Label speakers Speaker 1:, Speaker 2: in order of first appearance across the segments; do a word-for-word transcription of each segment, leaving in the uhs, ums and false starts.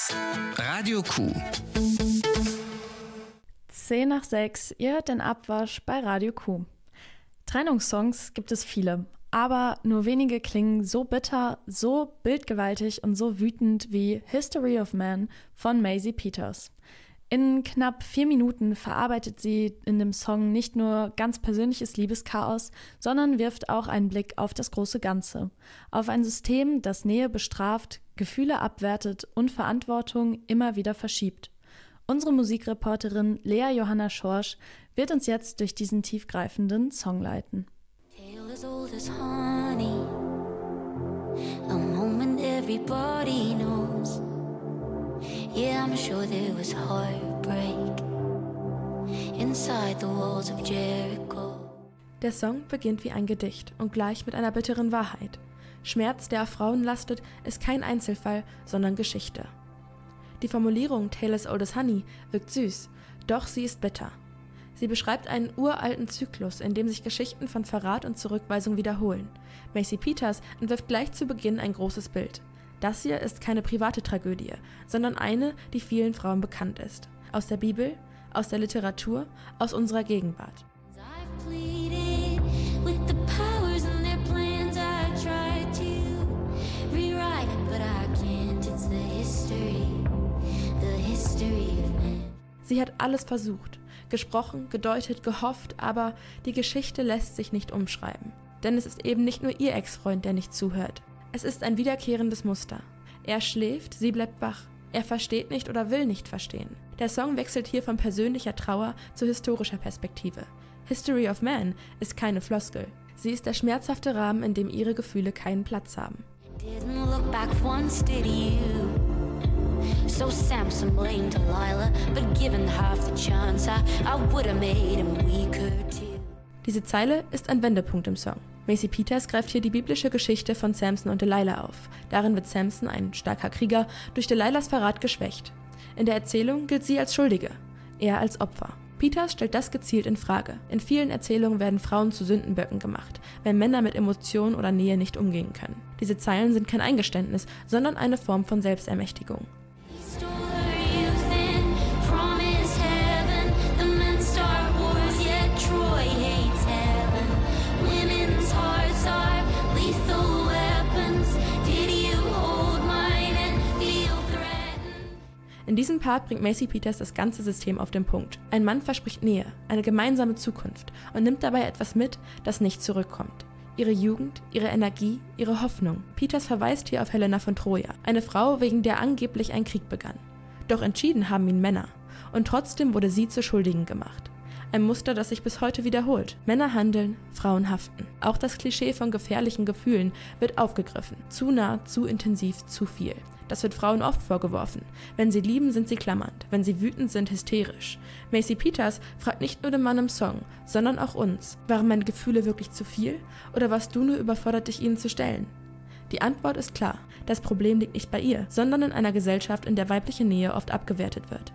Speaker 1: Radio Q.
Speaker 2: zehn nach sechs, ihr hört den Abwasch bei Radio Q. Trennungssongs gibt es viele, aber nur wenige klingen so bitter, so bildgewaltig und so wütend wie History of Man von Maisie Peters. In knapp vier Minuten verarbeitet sie in dem Song nicht nur ganz persönliches Liebeschaos, sondern wirft auch einen Blick auf das große Ganze, auf ein System, das Nähe bestraft, Gefühle abwertet und Verantwortung immer wieder verschiebt. Unsere Musikreporterin Lea Johanna Schorsch wird uns jetzt durch diesen tiefgreifenden Song leiten.
Speaker 3: Tale as old as honey, a moment everybody knows. Yeah, I'm sure there was heartbreak inside the walls of Jericho.
Speaker 4: Der Song beginnt wie ein Gedicht und gleich mit einer bitteren Wahrheit. Schmerz, der auf Frauen lastet, ist kein Einzelfall, sondern Geschichte. Die Formulierung Tale as old as honey wirkt süß, doch sie ist bitter. Sie beschreibt einen uralten Zyklus, in dem sich Geschichten von Verrat und Zurückweisung wiederholen. Maisie Peters entwirft gleich zu Beginn ein großes Bild. Das hier ist keine private Tragödie, sondern eine, die vielen Frauen bekannt ist. Aus der Bibel, aus der Literatur, aus unserer Gegenwart.
Speaker 3: I've pleaded with the powers and their plans. I tried to rewrite it, but I can't. It's the history, the history of man.
Speaker 4: Sie hat alles versucht, gesprochen, gedeutet, gehofft, aber die Geschichte lässt sich nicht umschreiben. Denn es ist eben nicht nur ihr Ex-Freund, der nicht zuhört. Es ist ein wiederkehrendes Muster. Er schläft, sie bleibt wach. Er versteht nicht oder will nicht verstehen. Der Song wechselt hier von persönlicher Trauer zu historischer Perspektive. History of Man ist keine Floskel. Sie ist der schmerzhafte Rahmen, in dem ihre Gefühle keinen Platz haben.
Speaker 3: Didn't look back once, did you? So Samson blamed Delilah, but given half the chance, I, I would have made him weaker too.
Speaker 4: Diese Zeile ist ein Wendepunkt im Song. Maisie Peters greift hier die biblische Geschichte von Samson und Delilah auf. Darin wird Samson, ein starker Krieger, durch Delilahs Verrat geschwächt. In der Erzählung gilt sie als Schuldige, er als Opfer. Peters stellt das gezielt in Frage. In vielen Erzählungen werden Frauen zu Sündenböcken gemacht, wenn Männer mit Emotionen oder Nähe nicht umgehen können. Diese Zeilen sind kein Eingeständnis, sondern eine Form von Selbstermächtigung. In diesem Part bringt Maisie Peters das ganze System auf den Punkt. Ein Mann verspricht Nähe, eine gemeinsame Zukunft und nimmt dabei etwas mit, das nicht zurückkommt. Ihre Jugend, ihre Energie, ihre Hoffnung. Peters verweist hier auf Helena von Troja, eine Frau, wegen der angeblich ein Krieg begann. Doch entschieden haben ihn Männer. Und trotzdem wurde sie zur Schuldigen gemacht. Ein Muster, das sich bis heute wiederholt. Männer handeln, Frauen haften. Auch das Klischee von gefährlichen Gefühlen wird aufgegriffen. Zu nah, zu intensiv, zu viel. Das wird Frauen oft vorgeworfen. Wenn sie lieben, sind sie klammernd. Wenn sie wütend sind, hysterisch. Maisie Peters fragt nicht nur den Mann im Song, sondern auch uns. Waren meine Gefühle wirklich zu viel? Oder warst du nur überfordert, dich ihnen zu stellen? Die Antwort ist klar. Das Problem liegt nicht bei ihr, sondern in einer Gesellschaft, in der weibliche Nähe oft abgewertet wird.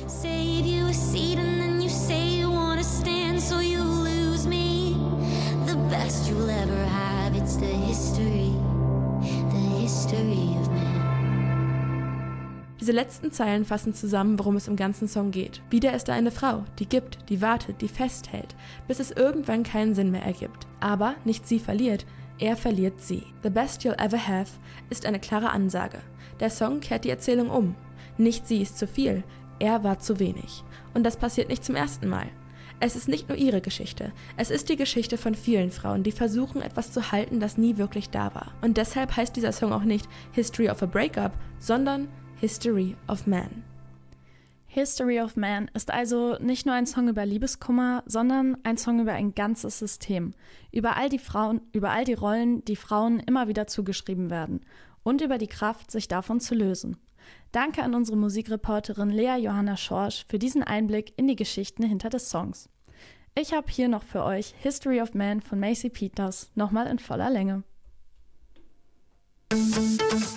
Speaker 4: Diese letzten Zeilen fassen zusammen, worum es im ganzen Song geht. Wieder ist da eine Frau, die gibt, die wartet, die festhält, bis es irgendwann keinen Sinn mehr ergibt. Aber nicht sie verliert, er verliert sie. The best you'll ever have ist eine klare Ansage. Der Song kehrt die Erzählung um. Nicht sie ist zu viel, er war zu wenig. Und das passiert nicht zum ersten Mal. Es ist nicht nur ihre Geschichte, es ist die Geschichte von vielen Frauen, die versuchen, etwas zu halten, das nie wirklich da war. Und deshalb heißt dieser Song auch nicht History of a Breakup, sondern History of Man.
Speaker 2: History of Man ist also nicht nur ein Song über Liebeskummer, sondern ein Song über ein ganzes System. Über all die Frauen, über all die Rollen, die Frauen immer wieder zugeschrieben werden. Und über die Kraft, sich davon zu lösen. Danke an unsere Musikreporterin Lea Johanna Schorsch für diesen Einblick in die Geschichten hinter des Songs. Ich habe hier noch für euch History of Man von Maisie Peters, nochmal in voller Länge.